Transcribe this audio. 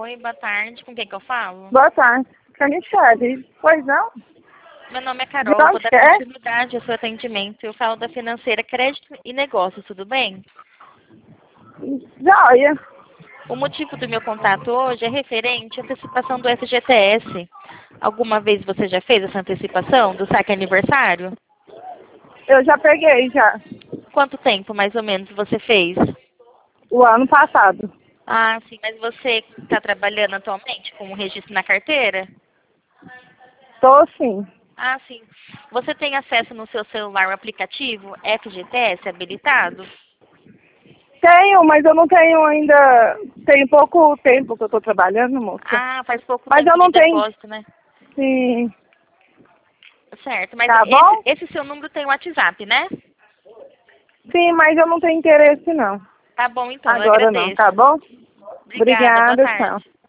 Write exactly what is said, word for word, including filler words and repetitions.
Oi, boa tarde. Com quem que eu falo? Boa tarde. Michele, pois não? Meu nome é De Carol, eu vou onde dar que é? continuidade ao seu atendimento. Eu falo da financeira Crédito e Negócios, tudo bem? Joia. O motivo do meu contato hoje é referente à antecipação do F G T S. Alguma vez você já fez essa antecipação do saque aniversário? Eu já peguei já. Quanto tempo, mais ou menos, você fez? O ano passado. Ah, sim, mas você está trabalhando atualmente com o registro na carteira? Tô sim. Ah, sim. Você tem acesso no seu celular ao aplicativo F G T S habilitado? Tenho, mas eu não tenho ainda. Tem pouco tempo que eu tô trabalhando, moça. Ah, faz pouco Mas tempo eu de não tenho. depósito, né? Sim. Certo, mas Tá esse, bom? esse seu número tem WhatsApp, né? Sim, mas eu não tenho interesse não. Tá bom, então, eu Agora não, agradeço. tá bom? Obrigada, boa Obrigada, tchau. tarde.